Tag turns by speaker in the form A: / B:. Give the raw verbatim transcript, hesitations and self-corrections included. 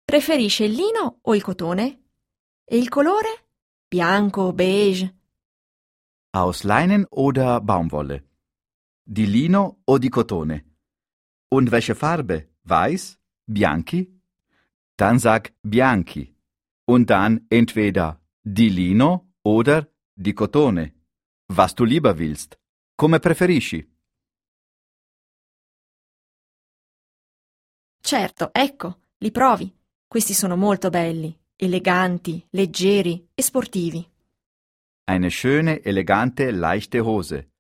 A: Preferisce il lino o il cotone? E il colore? Bianco, beige?
B: Aus Leinen oder Baumwolle? Di lino o di cotone? Und welche Farbe? Weiß? Bianchi? Dann sag bianchi. Und dann entweder di lino oder di cotone. Was du lieber willst. Come preferisci?
A: Certo, ecco, li provi. Questi sono molto belli, eleganti, leggeri e sportivi.
B: Eine schöne, elegante, leichte Hose.